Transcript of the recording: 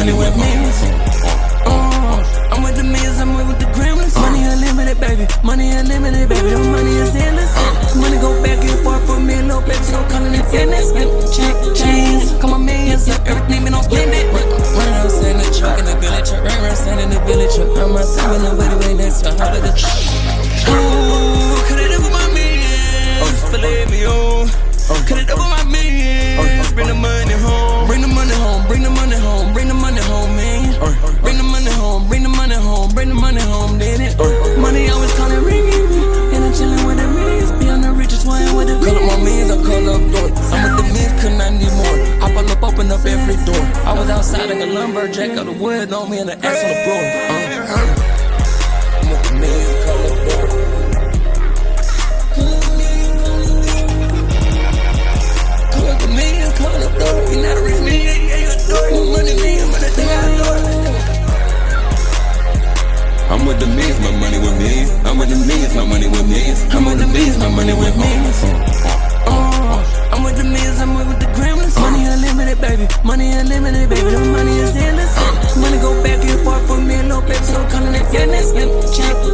money with millions. I'm with the millions, I'm with the gremlins. Money unlimited, baby. Money unlimited, baby. The money is endless. Money go back and forth for me, little baby, so calling it fitness. Check chains, come on millions, everything been on splendid. Running outside in the truck, in the village truck. Running outside in the village truck. I'm outside in the way next to how to the truck. Ooh, could it ever my millions? Filet me on. Could it ever my millions? Bring the money home. Bring the money home. Bring the money home. Bring the money home, man. Bring the money home. Bring the money home. Bring the money home, did it? Money always calling ringing me. And I'm chilling with the millions. Beyond the richest one with the call up my millions, I call up door. I'm with the millions, couldn't I need more? I pull up, open up every door. I was outside like a lumberjack of the wood on me and the axe on the floor. I'm with the millions, call up door. Call up the millions, call up door. You not a rich million, yeah, you a door. Money million, but the thing I adore. I'm with the millions, my money with millions. I'm with the millions, my money with millions. I'm with the millions, my money with millions. I'm with the millions, I'm with the gremlins. Money unlimited, baby. Money unlimited, baby. The money is endless. Money go back and forth for me, little baby, so calling it fitness. Check